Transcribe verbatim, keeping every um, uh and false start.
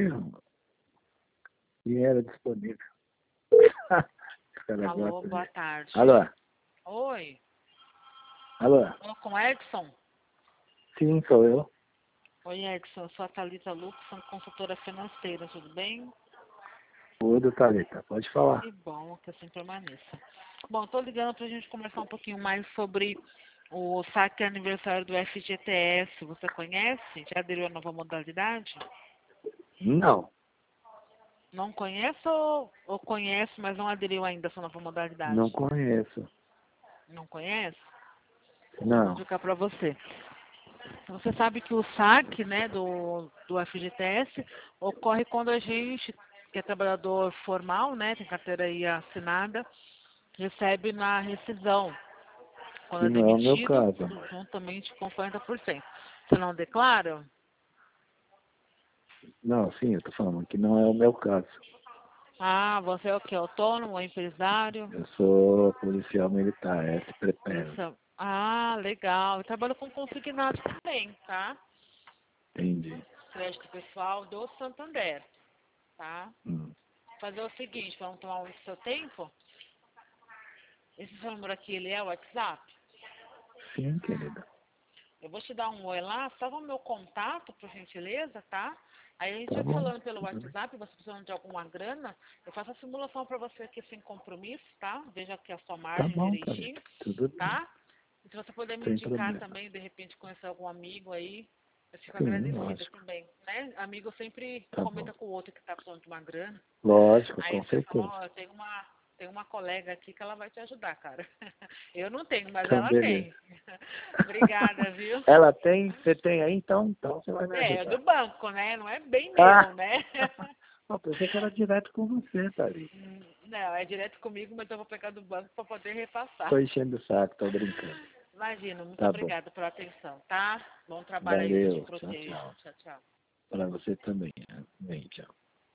Dinheiro disponível. Alô, boa tarde. Alô? Oi. Alô? Alô, com Edson? Sim, sou eu. Oi, Edson. Eu sou a Thalita Luxon, consultora financeira. Tudo bem? Tudo, Thalita. Pode falar. Que bom que assim permaneça. Bom, estou ligando para a gente conversar um pouquinho mais sobre o saque aniversário do F G T S. Você conhece? Já aderiu à nova modalidade? Não. Não conhece ou, ou conhece, mas não aderiu ainda a essa nova modalidade? Não conheço. Não conhece? Não. Vou explicar para você. Você sabe que o saque, né, do, do F G T S ocorre quando a gente, que é trabalhador formal, né, tem carteira aí assinada, recebe na rescisão. Quando Que é não é o meu demitido, caso. juntamente com quarenta por cento. Você não declara? Não, sim, eu tô falando que não é o meu caso. Ah, você é o quê? Autônomo, empresário? Eu sou policial militar, S preparo. Isso. Ah, legal. Eu trabalho com consignado também, tá? Entendi. Crédito pessoal do Santander, tá? Hum. Fazer o seguinte, vamos tomar um seu tempo. Esse seu número aqui, ele é o WhatsApp? Sim, querida. Eu vou te dar um oi lá, salva o meu contato, por gentileza, tá? Aí a gente Tá vai bom. falando pelo WhatsApp, você precisando de alguma grana, eu faço a simulação para você aqui sem compromisso, tá? Veja aqui a sua Tá margem bom, direitinho, Thalita. Tudo bem. tá? E se você puder me Sem indicar problema. também, de repente conhecer algum amigo aí, eu fico Sim, agradecida lógico. também, né? Amigo sempre Tá bom. comenta com o outro que tá precisando de uma grana. Lógico, Aí com você fala, certeza. ó, eu tenho uma, tenho uma colega aqui que ela vai te ajudar, cara. Eu não tenho, mas Então, ela beleza. tem. Obrigada, viu? Ela tem? Você tem aí? Então, então você vai me É, é do ajudar. banco, né? Não é bem Ah! meu, né? Não, pensei que era direto com você, Thalita. Hum, Não, é direto comigo, mas eu vou pegar do banco para poder repassar. Tô enchendo o saco, tô brincando. Imagina, muito Tá bom. obrigada pela atenção, tá? Bom trabalho aí, Deus te Valeu. Tchau, proteja. tchau. Tchau, tchau. Pra você também. Amém. Tchau.